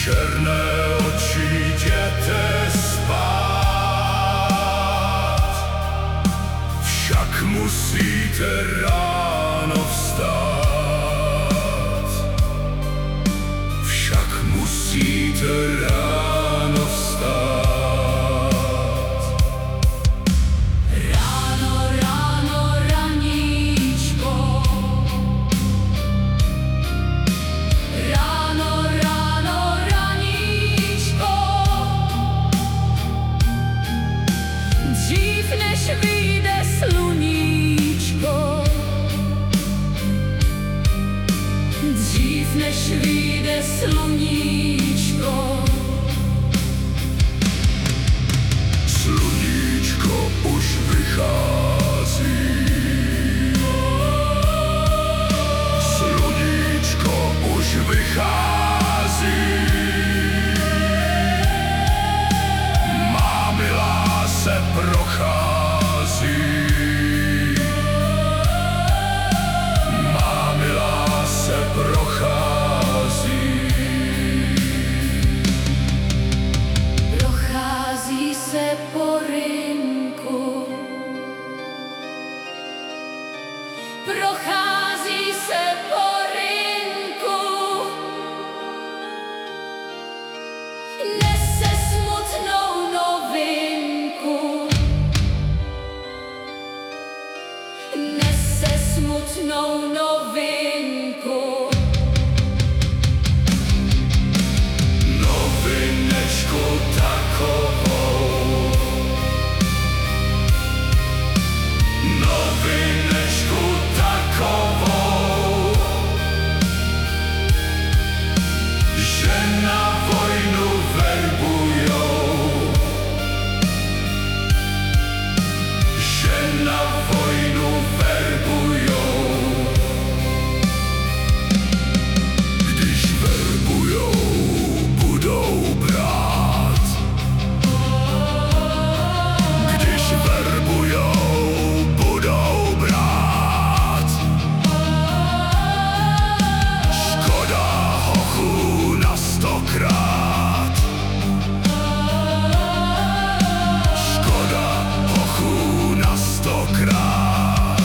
Černé oči jděte spát, však musíte ráno vstát. Však musíte ráno vstát. Ráno, ráno, raníčko. Ráno, ráno, raníčko. Dřív než vyjde sluníčko. Dřív než vyjde sluníčko. Sluníčko už vychází. Sluníčko už vychází. Má milá se prochází. Má milá se prochází. Prochází se po rynku. Prochází se po rynku. Nese smutnou novinku. Nese smutnou novinku. Novinečku takovou. Novinečku takovou, že na vojnu verbujou. Že na vojnu verbujou. Když verbujou, budou brát. Když verbujou, budou brát. Škoda hochů na 100krát. Škoda hochů na 100krát.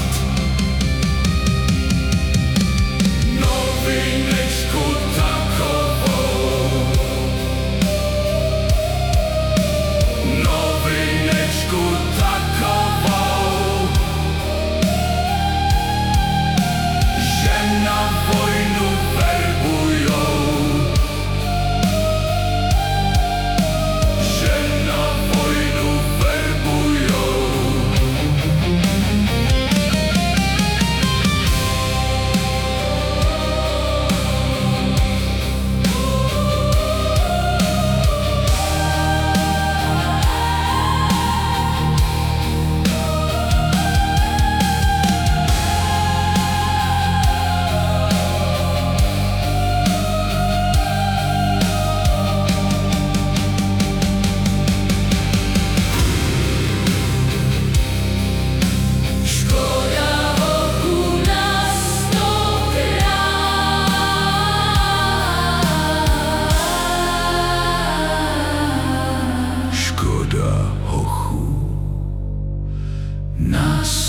Novinečku takovou. Novinečku takovou, že na vojnu verbujou. Že na vojnu verbujou. Škoda hochů na 100krát. Škoda hochů na 100krát.